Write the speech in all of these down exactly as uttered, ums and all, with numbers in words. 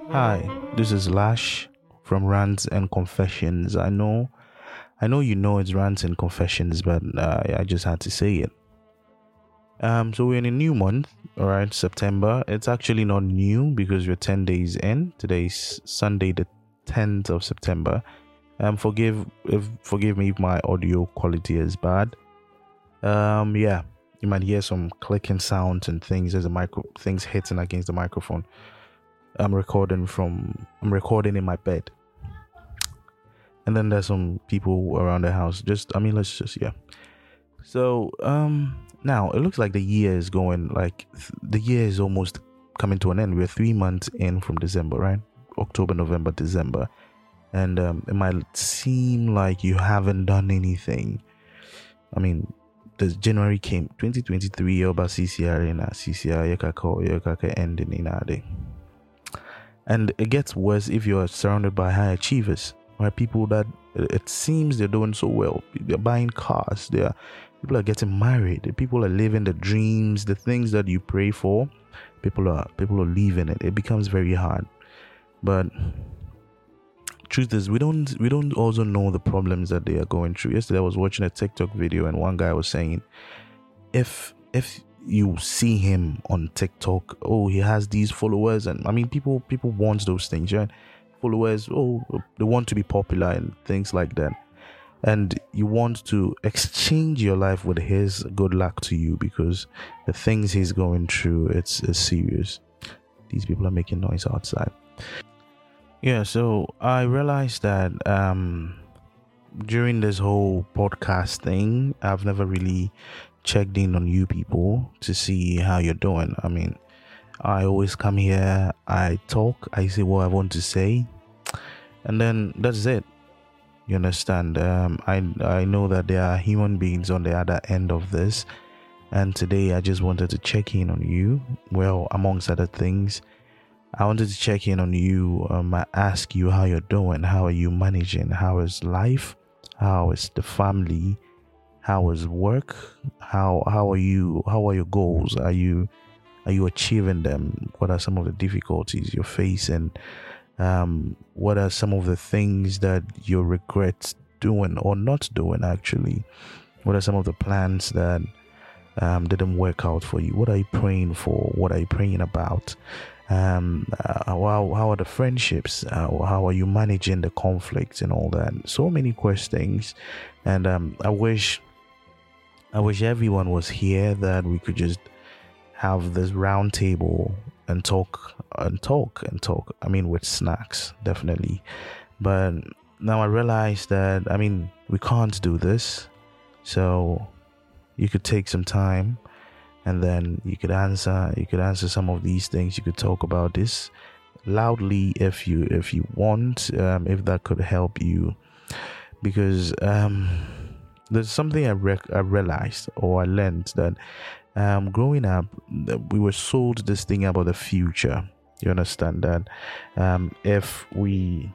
Hi, this is Lash from Rants and Confessions. I know, I know you know it's Rants and Confessions, but uh, I just had to say it. Um, so we're in a new month, all right, September. It's actually not new because we're ten days in. Today's Sunday, the tenth of September. Um, forgive if forgive me if my audio quality is bad. Um, yeah, you might hear some clicking sounds and things as the micro things hitting against the microphone. I'm recording from I'm recording in my bed. And then there's some people around the house. Just I mean let's just yeah. So um now it looks like the year is going like th- the year is almost coming to an end. We're three months in from December, right? October, November, December. And um, it might seem like you haven't done anything. I mean, the January came twenty twenty-three about C C R in C C R yakaka ending in a day. And it gets worse if you're surrounded by high achievers, right? People that it seems they're doing so well. They're buying cars. They're people are getting married. People are living the dreams, the things that you pray for. People are people are leaving it. It becomes very hard. But truth is, we don't we don't also know the problems that they are going through. Yesterday, I was watching a TikTok video, and one guy was saying, if if you see him on TikTok, oh, he has these followers, and I mean, people people want those things, right? Followers, oh, they want to be popular and things like that, and you want to exchange your life with his. Good luck to you, because the things he's going through, it's, it's serious. These people are making noise outside. Yeah, so I realized that um during this whole podcast thing, I've never really checked in on you people to see how you're doing. I mean, I always come here, I talk, I say what I want to say, and then that's it. You understand? Um, I I know that there are human beings on the other end of this, and today I just wanted to check in on you. Well, amongst other things, I wanted to check in on you. Um, I ask you how you're doing. How are you managing? How is life? How is the family? How is work? How how are you? How are your goals? Are you are you achieving them? What are some of the difficulties you're facing? Um, what are some of the things that you regret doing or not doing? Actually, what are some of the plans that um, didn't work out for you? What are you praying for? What are you praying about? Um, uh, how, how are the friendships? Uh, how are you managing the conflicts and all that? So many questions, and um, I wish, I wish everyone was here that we could just have this round table and talk and talk and talk. I mean, with snacks, definitely. But now I realize that I mean we can't do this, so you could take some time. And then you could answer you could answer some of these things. You could talk about this loudly if you if you want, um, if that could help you. Because um, there's something I, rec- I realized or I learned that um, growing up, we were sold this thing about the future. You understand that um, if we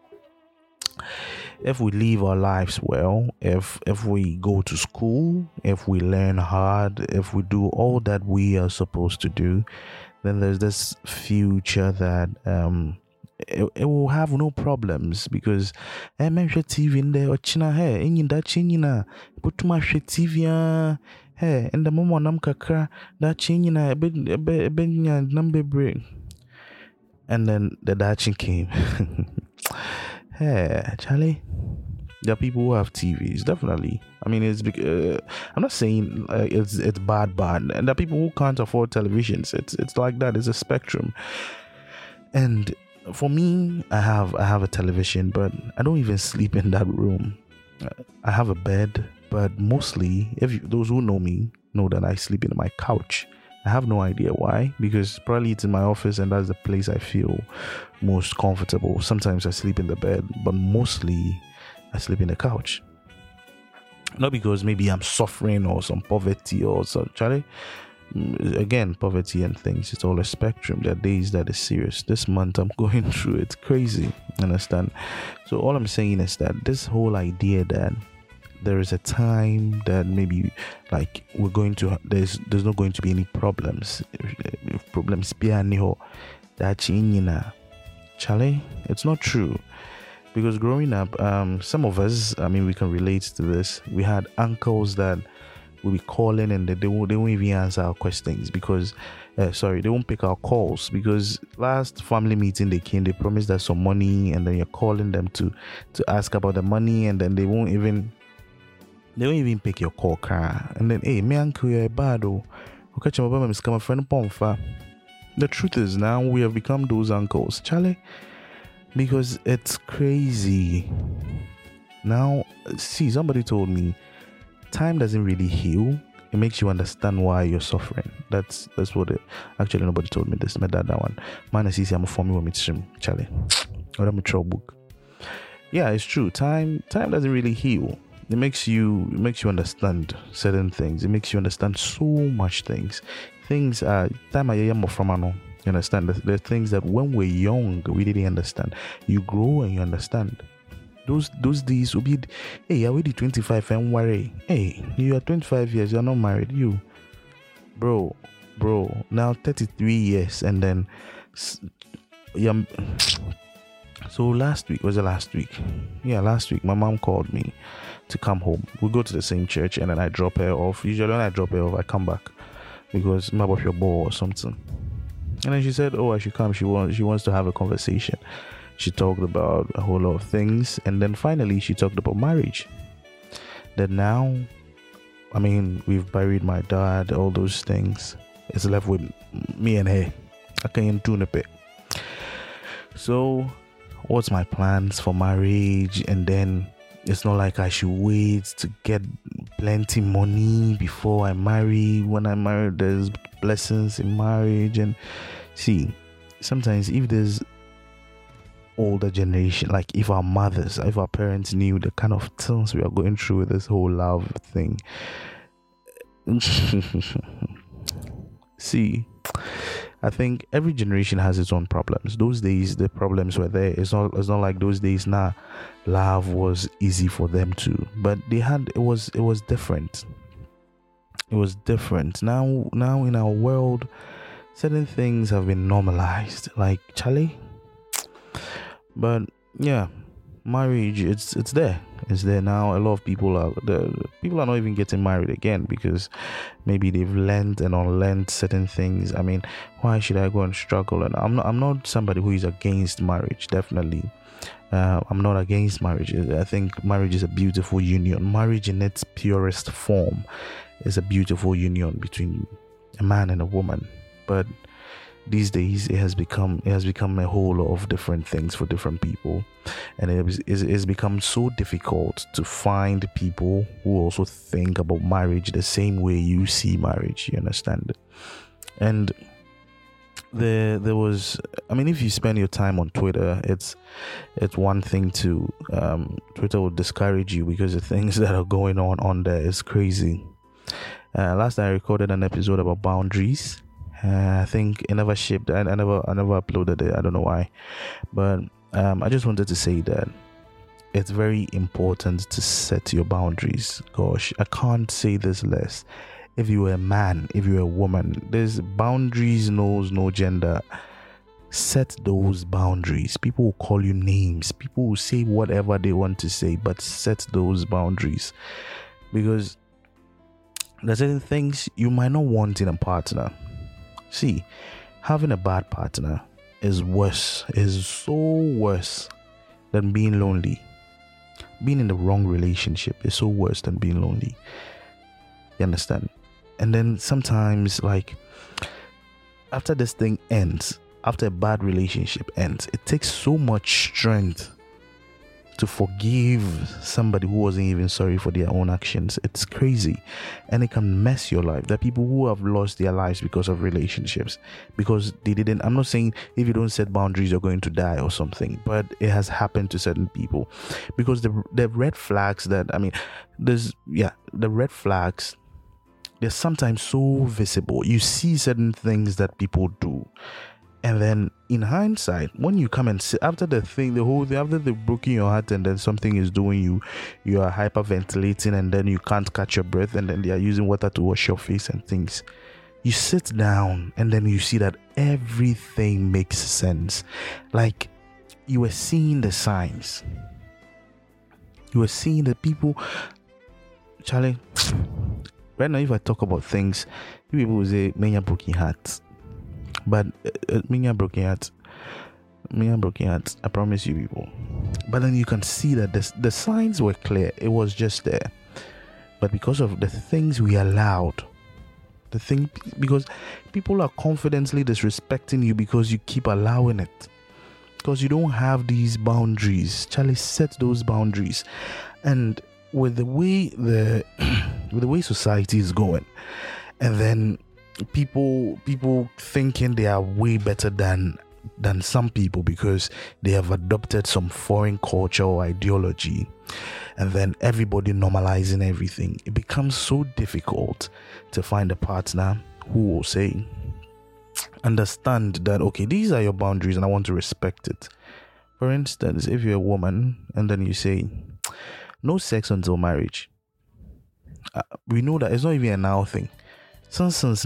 if we live our lives well, if if we go to school, if we learn hard, if we do all that we are supposed to do, then there's this future that um it, it will have no problems. Because I mentioned T V in there or china hey in that china put too much T V uh, hey and the mom nam kakra that china ben number break. And then the dachshund came. Hey, Charlie. There are people who have T Vs, definitely. I mean, it's uh, I'm not saying uh, it's it's bad, bad. And there are people who can't afford televisions. It's it's like that. It's a spectrum. And for me, I have I have a television, but I don't even sleep in that room. I have a bed, but mostly, if you, those who know me know that I sleep in my couch. I have no idea why, because probably it's in my office and that's the place I feel most comfortable. Sometimes I sleep in the bed, but mostly I sleep in the couch. Not because maybe I'm suffering or some poverty or some, Charlie. Again, poverty and things, it's all a spectrum. There are days that is serious. This month I'm going through, it's crazy. Understand? So all I'm saying is that this whole idea that there is a time that maybe like we're going to there's there's not going to be any problems if, if problems that Charlie, it's not true. Because growing up, um, some of us, I mean, we can relate to this. We had uncles that will be calling and they, they, won't, they won't even answer our questions because, uh, sorry, they won't pick our calls because last family meeting they came, they promised us some money and then you're calling them to, to ask about the money and then they won't even, they won't even pick your call, car. And then, hey, me uncle, you're bad, oh. The truth is now we have become those uncles, Charlie. Because it's crazy. Now, see, somebody told me time doesn't really heal. It makes you understand why you're suffering. That's that's what it actually nobody told me this. My dad that one. Man, I see I'm for me with me Charlie. Or I'm a trouble book. Yeah, it's true. Time time doesn't really heal. It makes you it makes you understand certain things. It makes you understand so much things. Things are time I am from ano. You understand? There are things that when we're young, we didn't understand. You grow and you understand. Those those days will be, hey, you're already twenty-five and worry. Hey, you are twenty-five years, you're not married. You, bro, bro, now thirty-three years and then, yeah. So last week, was it last week? Yeah, last week, my mom called me to come home. We go to the same church and then I drop her off. Usually when I drop her off, I come back because I'm about your ball or something. And then she said, oh, I should come. She wants, she wants to have a conversation. She talked about a whole lot of things. And then finally, she talked about marriage. That now, I mean, we've buried my dad, all those things. It's left with me and her. I can't do a bit. So, what's my plans for marriage? And then it's not like I should wait to get plenty money before I marry. When I marry, there's blessings in marriage. And see, sometimes if there's older generation, like if our mothers, if our parents knew the kind of things we are going through with this whole love thing. See, I think every generation has its own problems. Those days, the problems were there. It's not. It's not like those days. Nah, love was easy for them too. But they had. It was. It was different. It was different. Now, now in our world, certain things have been normalized. Like Charlie. But yeah, marriage. It's it's there. It's there now. A lot of people are. The people are not even getting married again because maybe they've learned and unlearned certain things. I mean, why should I go and struggle? And I'm not. I'm not somebody who is against marriage. Definitely, uh, I'm not against marriage. I think marriage is a beautiful union. Marriage in its purest form is a beautiful union between a man and a woman. But these days, it has become it has become a whole lot of different things for different people, and it is it's become so difficult to find people who also think about marriage the same way you see marriage. You understand? And there there was, I mean, if you spend your time on Twitter, it's it's one thing to um, Twitter will discourage you because the things that are going on on there is crazy. Uh, last time I recorded an episode about boundaries. Uh, I think it never shipped. I, I never, I never uploaded it. I don't know why, but um, I just wanted to say that it's very important to set your boundaries. Gosh, I can't say this less. If you're a man, if you're a woman, there's boundaries knows no gender. Set those boundaries. People will call you names. People will say whatever they want to say, but set those boundaries because there's certain things you might not want in a partner. See, having a bad partner is worse, is so worse than being lonely. Being in the wrong relationship is so worse than being lonely. You understand? And then sometimes, like, after this thing ends, after a bad relationship ends, it takes so much strength to forgive somebody who wasn't even sorry for their own actions. It's crazy, and it can mess your life. There are people who have lost their lives because of relationships, because they didn't. I'm not saying if you don't set boundaries you're going to die or something, but it has happened to certain people because the the red flags that I mean, there's yeah the red flags. They're sometimes so visible. You see certain things that people do. And then in hindsight, when you come and see after the thing, the whole thing, after they've broken your heart and then something is doing you, you are hyperventilating and then you can't catch your breath and then they are using water to wash your face and things. You sit down and then you see that everything makes sense. Like you were seeing the signs. You were seeing the people. Charlie, right now, if I talk about things, people will say, "Many broken hearts," but uh, many broken hearts, many broken hearts. I promise you, people. But then you can see that the the signs were clear. It was just there, but because of the things we allowed, the thing because people are confidently disrespecting you because you keep allowing it, because you don't have these boundaries. Charlie, set those boundaries, and with the way the with the way society is going, and then people people thinking they are way better than than some people because they have adopted some foreign culture or ideology, and then everybody normalizing everything, it becomes so difficult to find a partner who will say, understand that, okay, these are your boundaries and I want to respect it. For instance, if you're a woman and then you say no sex until marriage, uh, we know that it's not even a now thing. Since since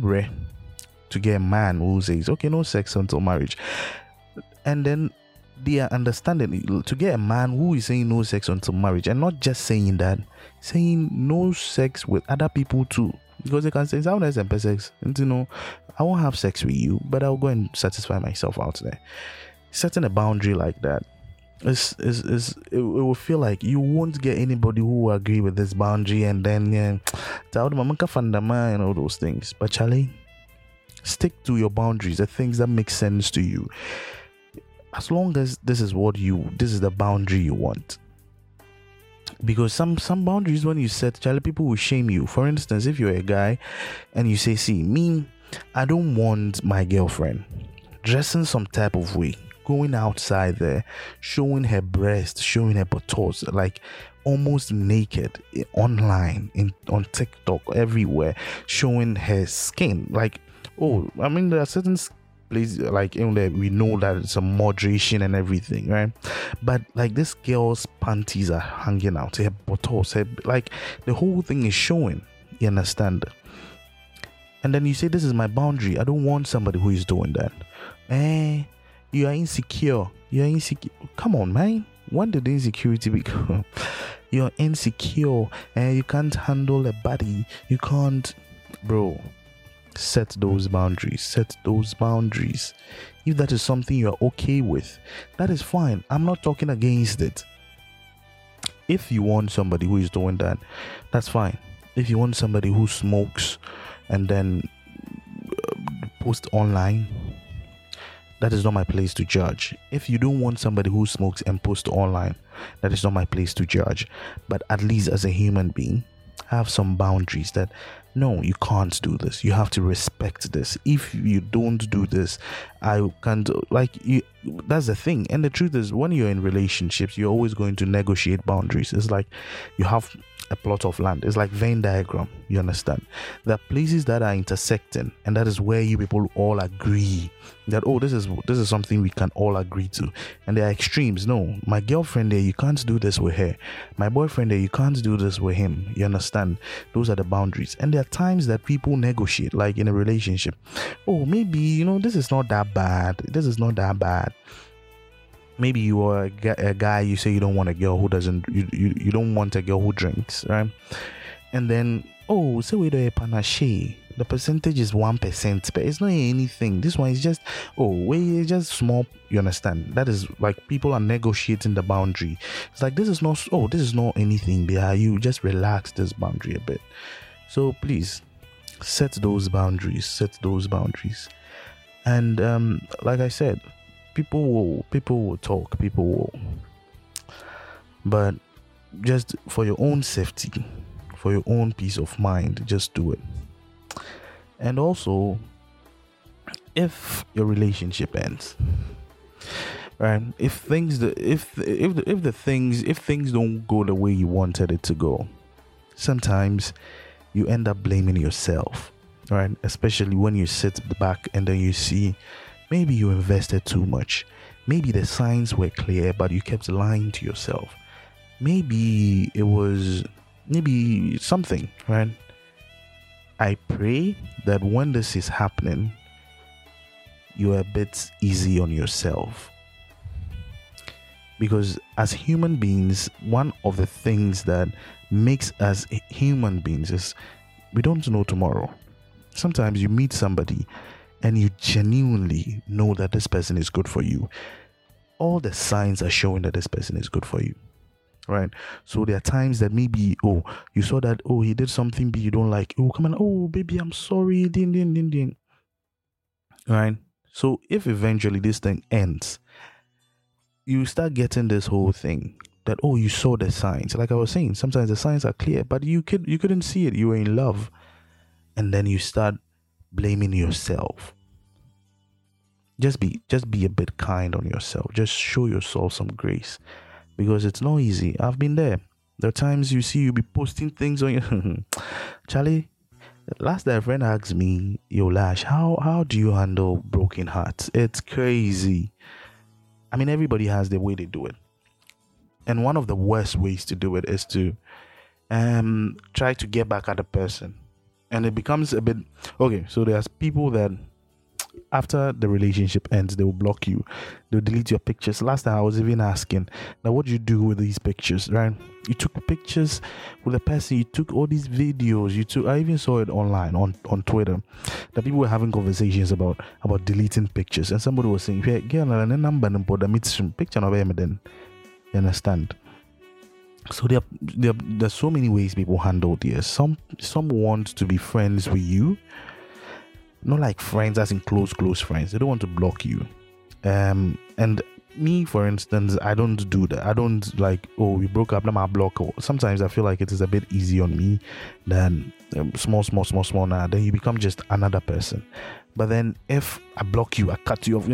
to get a man who says, okay, no sex until marriage, and then they are understanding to get a man who is saying no sex until marriage, and not just saying that, saying no sex with other people too, because they can say, how nice and sex, and you know, I won't have sex with you, but I'll go and satisfy myself out there. Setting a boundary like that is is is it, it will feel like you won't get anybody who will agree with this boundary, and then yeah, and all those things. But Charlie, stick to your boundaries, the things that make sense to you. As long as this is what you, this is the boundary you want. Because some some boundaries, when you set, Charlie, people will shame you. For instance, if you're a guy and you say, see, me, I don't want my girlfriend dressing some type of way, going outside there, showing her breast, showing her buttocks, like almost naked online, in on TikTok, everywhere, showing her skin. Like, oh, I mean, there are certain places, like, you know, we know that it's a moderation and everything, right? But like, this girl's panties are hanging out, her buttocks, her, like, the whole thing is showing. You understand? And then you say, this is my boundary. I don't want somebody who is doing that. Eh, you are insecure. You are insecure. Come on, man. When did the insecurity become? You're insecure and you can't handle a body. You can't, bro. Set those boundaries. Set those boundaries. If that is something you are okay with, that is fine. I'm not talking against it. If you want somebody who is doing that, that's fine. If you want somebody who smokes and then post online, that is not my place to judge. If you don't want somebody who smokes and posts online, that is not my place to judge. But at least as a human being, have some boundaries that, no, you can't do this. You have to respect this. If you don't do this, I can't, like, you, that's the thing. And the truth is, when you're in relationships, you're always going to negotiate boundaries. It's like you have a plot of land. It's like Venn diagram. You understand? There are places that are intersecting, and that is where you people all agree that, oh, this is this is something we can all agree to. And there are extremes. No, my girlfriend there, you can't do this with her. My boyfriend there, you can't do this with him. You understand? Those are the boundaries. And there are times that people negotiate, like in a relationship. Oh, maybe, you know, this is not that bad. This is not that bad. Maybe you are a guy, you say you don't want a girl who doesn't, you, you, you don't want a girl who drinks, right? And then, oh, say we do a panache. The percentage is one percent, but it's not anything. This one is just, oh, we just small, you understand? That is like people are negotiating the boundary. It's like, this is not, oh, this is not anything. But you just relax this boundary a bit. So please, set those boundaries, set those boundaries. And um, like I said, People will people will talk, people will, but just for your own safety, for your own peace of mind, just do it. And also, if your relationship ends, right? If things the if if the, if the things if things don't go the way you wanted it to go, sometimes you end up blaming yourself, right? Especially when you sit back and then you see, maybe you invested too much. Maybe the signs were clear, but you kept lying to yourself. Maybe it was, maybe something, right? I pray that when this is happening, you're a bit easy on yourself. Because as human beings, one of the things that makes us human beings is we don't know tomorrow. Sometimes you meet somebody and you genuinely know that this person is good for you. All the signs are showing that this person is good for you, right? So there are times that maybe, oh, you saw that, oh, he did something you don't like. Oh, come on, oh, baby, I'm sorry. Ding, ding, ding, ding. Right? So if eventually this thing ends, you start getting this whole thing that, oh, you saw the signs. Like I was saying, sometimes the signs are clear, but you could you couldn't see it. You were in love. And then you start blaming yourself. Just be just be a bit kind on yourself. Just show yourself some grace. Because it's not easy. I've been there. There are times you see you be posting things on your Charlie. Last day a friend asked me, yo Lash, how how do you handle broken hearts? It's crazy. I mean, everybody has their way they do it. And one of the worst ways to do it is to um try to get back at the person. And it becomes a bit okay, so there's people that after the relationship ends, they will block you. They'll delete your pictures. Last time I was even asking, now what do you do with these pictures, right? You took pictures with a person, you took all these videos, you took I even saw it online on, on Twitter that people were having conversations about about deleting pictures. And somebody was saying, hey, get a number and put the picture of them then. You understand? So there, there there's so many ways people handle this. Some some want to be friends with you. Not like friends as in close, close friends. They don't want to block you. Um, and me, for instance, I don't do that. I don't like, oh, we broke up, now I block. Sometimes I feel like it is a bit easy on me than um, small, small, small, small. Now, then you become just another person. But then if I block you, I cut you off.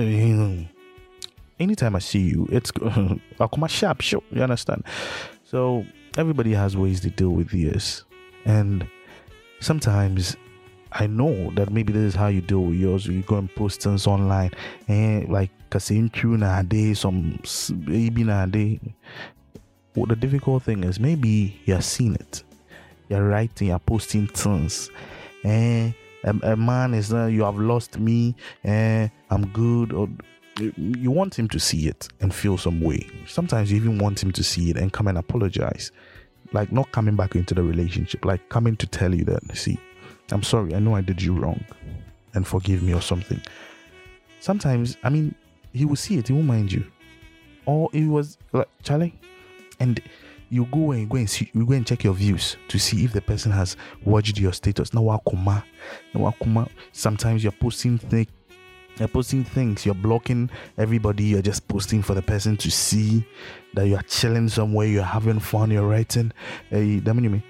Anytime I see you, it's I'll come sharp, sure. You understand? So everybody has ways to deal with this, and sometimes I know that maybe this is how you deal with yours. You go and post things online, and like saying true nowadays, some baby nowadays. Well, the difficult thing is maybe you're seeing it, you're writing, you're posting things, and a, a man is uh, you have lost me, and I'm good, or you want him to see it and feel some way. Sometimes you even want him to see it and come and apologize, like not coming back into the relationship, like coming to tell you that, see, I'm sorry, I know I did you wrong and forgive me or something. Sometimes, I mean, he will see it, he won't mind you. Or it was like, Charlie, and you go and go and see, you go and check your views to see if the person has watched your status. Now, wakuma, now wakuma. Sometimes you're posting things, you're posting things, you're blocking everybody, you're just posting for the person to see that you are chilling somewhere, you're having fun, you're writing. Hey,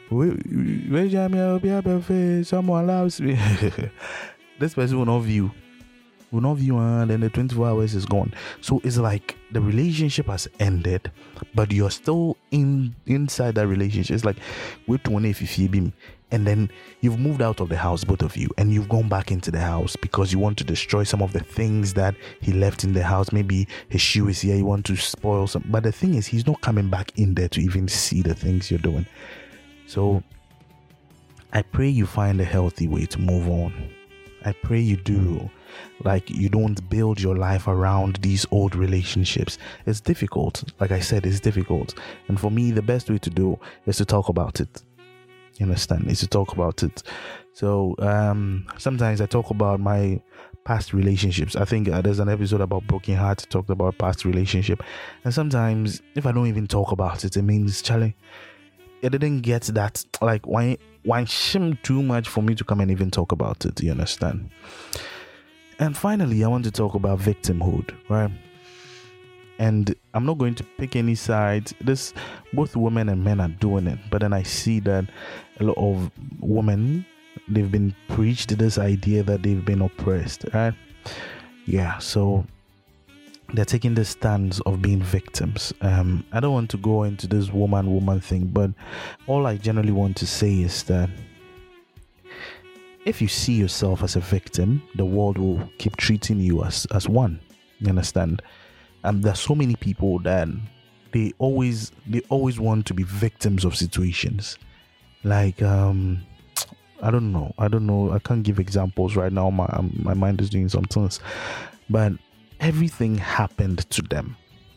someone loves me. This person will not view. Will not view, and then the twenty-four hours is gone. So it's like the relationship has ended, but you're still in inside that relationship. It's like wait to if you feel him, and then you've moved out of the house, both of you, and you've gone back into the house because you want to destroy some of the things that he left in the house. Maybe his shoe is here, you want to spoil some, but the thing is, he's not coming back in there to even see the things you're doing. So I pray you find a healthy way to move on. I pray you do. Like, you don't build your life around these old relationships. It's difficult. Like I said, it's difficult. And for me, the best way to do is to talk about it. You understand? Is to talk about it. So um, sometimes I talk about my past relationships. I think uh, there's an episode about broken hearts talked about past relationship. And sometimes if I don't even talk about it, it means, Charlie, it didn't get that, like, why why shim too much for me to come and even talk about it. You understand? And finally, I want to talk about victimhood, right? And I'm not going to pick any sides. This, both women and men are doing it. But then I see that a lot of women, they've been preached this idea that they've been oppressed, right? Yeah, so they're taking the stance of being victims. Um, I don't want to go into this woman-woman thing, but all I generally want to say is that if you see yourself as a victim, the world will keep treating you as, as one. You understand? And there's so many people that they always they always want to be victims of situations. Like um, I don't know, I don't know. I can't give examples right now. My my mind is doing some things, but everything happened to them.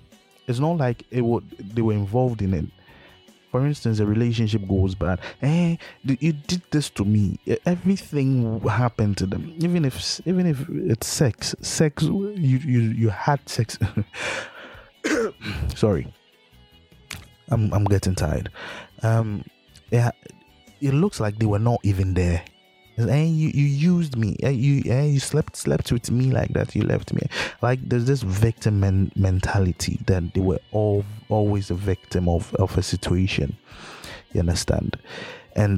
It's not like it would they were involved in it. For instance, a relationship goes bad. Eh, you did this to me. Everything happened to them. Even if even if it's sex, sex you you you had sex. Sorry, I'm I'm getting tired. Um, yeah, it looks like they were not even there. And you, you used me. And you and you slept slept with me like that. You left me. Like there's this victim men- mentality that they were all always a victim of, of a situation. You understand? And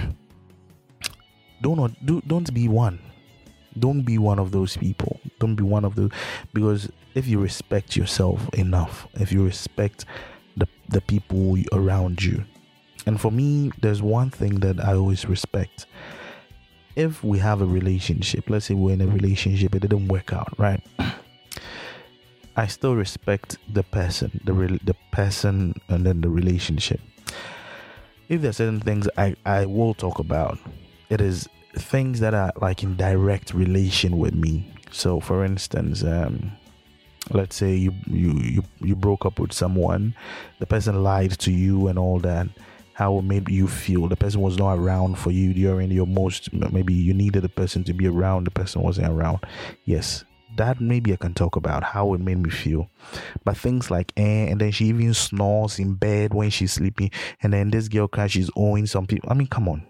don't do don't be one. Don't be one of those people. Don't be one of those, because if you respect yourself enough, if you respect the the people around you, and for me, there's one thing that I always respect. If we have a relationship, let's say we're in a relationship, it didn't work out, right? I still respect the person, the re- the person, and then the relationship. If there's certain things I, I will talk about, it is things that are like in direct relation with me. So, for instance, um, let's say you you you you broke up with someone, the person lied to you and all that. How it made you feel. The person was not around for you during your most, maybe you needed the person to be around, the person wasn't around. Yes, that maybe I can talk about how it made me feel. But things like, eh, and then she even snores in bed when she's sleeping, and then this girl cries, she's owing some people. I mean, come on.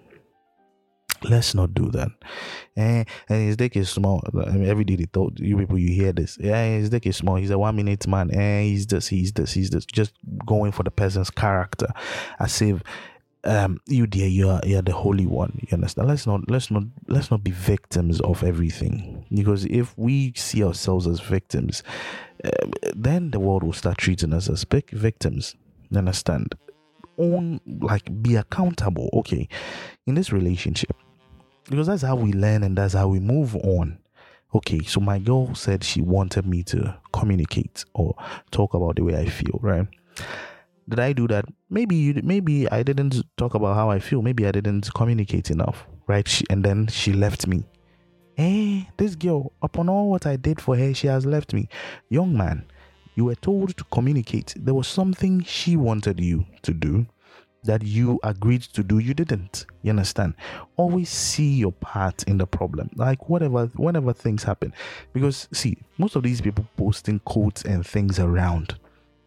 Let's not do that. Eh, and his dick is small. I mean, every day they told you people, you hear this. Yeah, his dick is small. He's a one minute man. Eh, he's this, he's this, he's this. Just going for the person's character, as if um you dear, you are you're the holy one. You understand? Let's not let's not let's not be victims of everything. Because if we see ourselves as victims, uh, then the world will start treating us as big victims. You understand? Own, like, be accountable. Okay, in this relationship. Because that's how we learn and that's how we move on. Okay, so my girl said she wanted me to communicate or talk about the way I feel, right? Did I do that? Maybe you, maybe I didn't talk about how I feel. Maybe I didn't communicate enough, right? She, and then she left me. Eh, this girl, upon all what I did for her, she has left me. Young man, you were told to communicate. There was something she wanted you to do that you agreed to do, you didn't. You understand? Always see your part in the problem. Like whatever, whenever things happen. Because see, most of these people posting quotes and things around.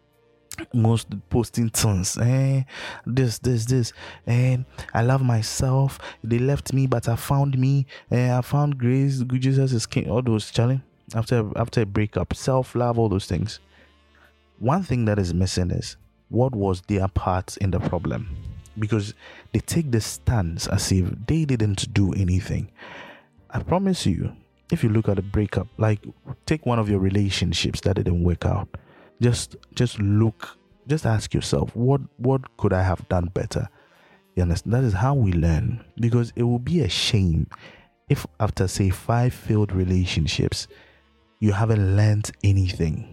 Most posting tons, eh, this, this, this, and I love myself. They left me, but I found me. And I found grace. Good Jesus is king. All those challenge after after a breakup, self love, all those things. One thing that is missing is what was their part in the problem, because they take the stance as if they didn't do anything. I promise you, if you look at a breakup, like take one of your relationships that didn't work out, just just look, just ask yourself, what what could I have done better? You understand? That is how we learn, because it will be a shame if after say five failed relationships you haven't learned anything.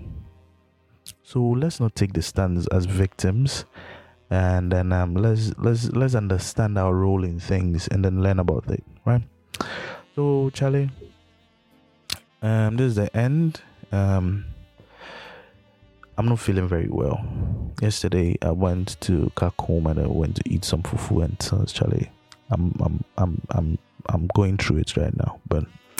So let's not take the stands as victims, and then um, let's let's let's understand our role in things and then learn about it, right? So Charlie, um, this is the end. Um, I'm not feeling very well. Yesterday I went to Kak home and I went to eat some fufu, and uh, Charlie, I'm I'm I'm I'm I'm going through it right now. But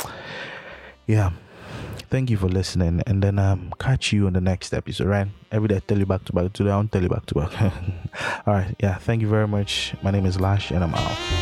yeah. Thank you for listening, and then um catch you on the next episode, right? Every day I tell you back to back. Today I won't tell you back to back. All right, yeah. Thank you very much. My name is Lash, and I'm out.